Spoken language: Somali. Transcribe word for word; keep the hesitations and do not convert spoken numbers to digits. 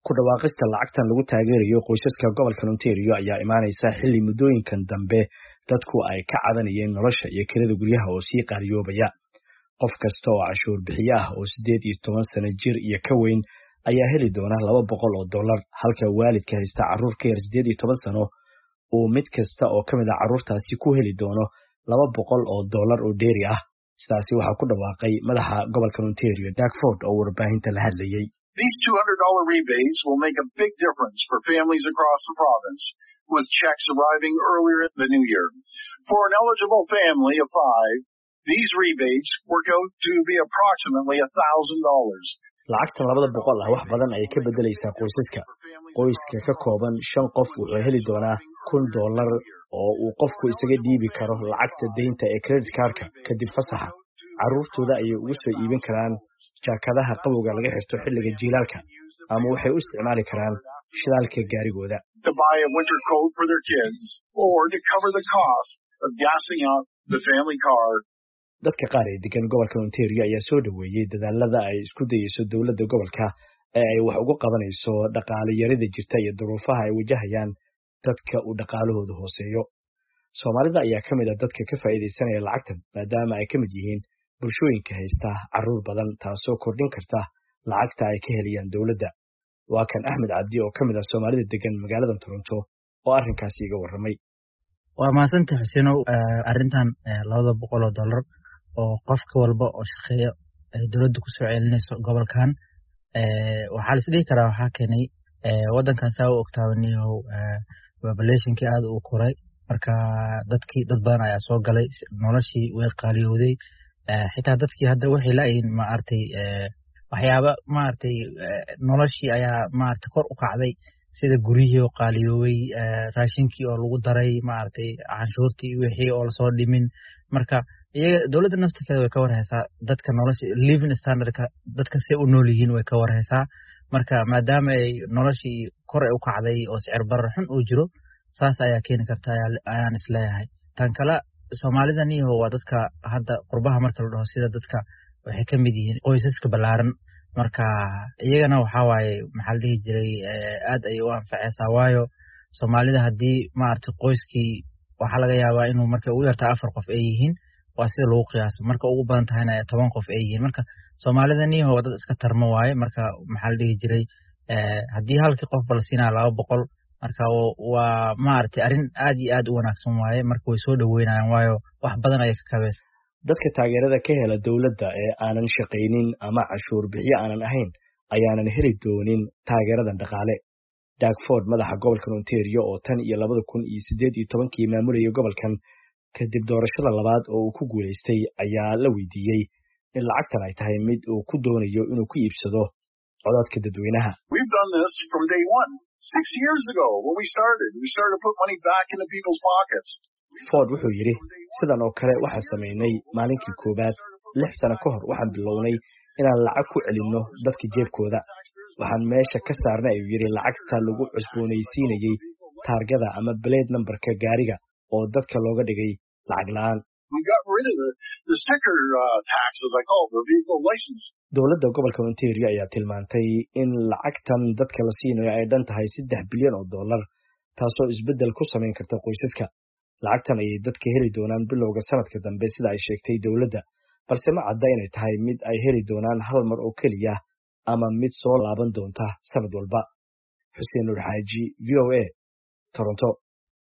ku dhawaaqista lacagtan lagu taageerayo qoysaska gobolka Ontario ayaa imaanaysa xilli muddooyinkan dambe dadku ay ka cadanayeen nolosha iyo kirada guryaha oo sii qaaliyoobaya. Qof kasta oo cashuur bixiye ah oo siddeed iyo toban sano jir iyo ka weyn ayaa heli doona laba boqol oo dollar, halka waalidka haysta carruur ka yar siddeed iyo toban sano uu mid kasta oo ka mid ah carruurtaasi ku heli doono laba boqol oo dollar oo dheeri ah. Sidaasi waxaa ku dhawaaqay madaxa gobolka Ontario Doug Ford oo warbaahinta la hadlayay. These two hundred dollar rebates will make a big difference for families across the province, with checks arriving earlier in the new year. For an eligible family of five, these rebates work out to be approximately one thousand dollars. Lacagtan labada boqol ah wax badan ayay ka bedelaysaa qoysaska. Qoyska ka kooban shan qof wuxuu heli doonaa kun dollar oo uu qofku isaga dhiibi karo lacagta deynta ee credit cardka kadib fasaxa. Carruurtooda ayay ugu soo iibin karaan jaakadaha qabowga laga xirto xilliga jiilaalka, ama waxay u isticmaali karaan shidaalka gaarigooda. To buy a winter coat for their kids or to cover the cost of gassing up the family car. Dadka qaar ee degan gobolka Ontario ayaa soo dhaweeyay dadaalada ay isku dayayso dowladda gobolka ee ay wax uga qabanayso dhaqaale yarida jirta iyo duruufaha ay wajahayaan dadka uu dhaqaalahoodu hooseeyo. Soomaalida ayaa ka mid ah dadka ka faa'iideysanaya lacagtan maadaama ay ka mid yihiin bulshooyinka haysta carruur badan, taasoo kordhin karta lacagta ay ka helayaan dowladda. Waa kan Axmed Cabdi oo ka mid ah Soomaalida degan magaalada Toronto oo arrinkaasi iga warramay. Waa maasanta Xuseen arrintan labada boqol oo dollar oo qofka walba oo shaqeeya dawladda ku soo celinayso gobolkan ee waxa la isdhihi karaa waxa keenay wadankan saa u ogtaawaniyo populationkii aad u koray, marka dadkii dad badan ayaa soo galay, noloshii way qaaliyowday, xitaa dadkii hadda waxay laayiin ma artay waxyaaba ma artay noloshii ayaa ma artay kor u kacday, sida guriyihii oo qaaliyoobay, raashinkii oo lagu daray, ma artay canshuurtii wixii oo la soo dhimin. Marka iyaga dawladda nafteeda way ka warhaysaa dadka nolosha living standardka dadka si u nool yihiin way ka warhaysaa. Marka maadaama ay noloshii kor u kacday oo sicir barar xun uu jiro, saas ayaa keeni karta ayaan isleeyahay. Tan kale Soomaalida niyo waa dadka hadda qurbaha marka la dhaho sida dadka waxay ka mid yihiin qoysaska ballaaran. Marka iyagana waxa waaye maxaa la dhihi jiray aad ay u anfacaysaa, waayo Soomaalida haddii ma artay qoyskii waxa laga yaabaa inuu marka ugu yartaa afar qof ay yihiin, waa sida lagu qiyaaso, marka ugu badan tahayna toban qof ay yihiin. Marka Soomaalida niyo waa dad iska tarmo waaye. Marka maxaa la dhihi jiray haddii halkii qof bal siinaa laba boqol, marka waa ma artay arrin aad iyo aad u wanaagsan waaye. Marka way soo dhaweynayaan waayo wax badan ayay ka kabaysaa. Dadka taageerada ka hela dowladda ee aanan shaqaynin ama cashuur bixiye aanan ahayn ayaanan heli doonin taageeradan dhaqaale. Doug Ford, madaxa gobolka Ontario oo tan iyo labada kun iyo siddeed iyo tobankii maamulaya gobolkan kadib doorashada labaad oo uu ku guuleystay, ayaa la weydiiyey in lacagtan ay tahay mid uu ku doonayo inuu ku iibsado codadka dadweynaha. We've done this from day one. Six years ago when we started, we started to put money back into people's pockets. Ford wuxuu yiri sidan oo kale waxaan sameynay maalinkii koobaad lix sano ka hor. Waxaan bilownay inaan lacag ku celinno dadka jeebkooda. Waxaan meesha ka saarnay ayuu yiri lacagta lagu cusboonaysiinayay taargada ama plate numberka gaariga oo dadka looga dhigay lacag la'aan. We got rid of the, the sticker uh, tax, as I call it, the vehicle license. Dowladda gobolka Ontario ayaa tilmaantay in lacagtan dadka la siinayo ay dhan tahay saddex bilyan oo dollar, taasoo isbeddel ku samayn karta qoysaska. Lacagtan ayay dadka heli doonaan bilowga sanadka dambe sida ay sheegtay dowladda, balse ma cadda inay tahay mid ay heli doonaan hal mar oo keliya ama mid soo laaban doonta sanad walba. Xuseen Nur Xaaji, V O A, Toronto.